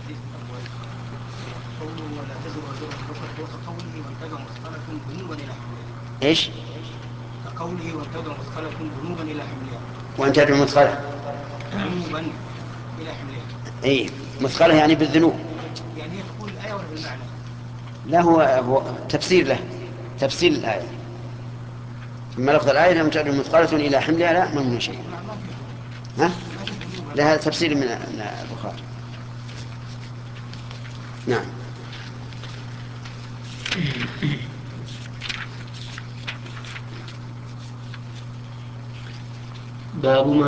قوله ولا تزر وزر أخرى وكقوله وارتدع مثقلة ذنوبا إلى حملها. إيش؟ كقوله وارتدع مثقلة ذنوبا إلى حملها. وأن تدعو مثقلة ذنوبا إلى حملها. إيه مثقلة يعني بالذنوب. يعني هي تقول الآية ولا بالمعنى؟ لا هو تفسير له، تفسير الآية. أما لفظ الآية لم تدعو مثقلة إلى حملها لا ما من شيء. ما في ذنوب. ها؟ ما في ذنوب. لها تفسير من البخاري. نعم. باب ما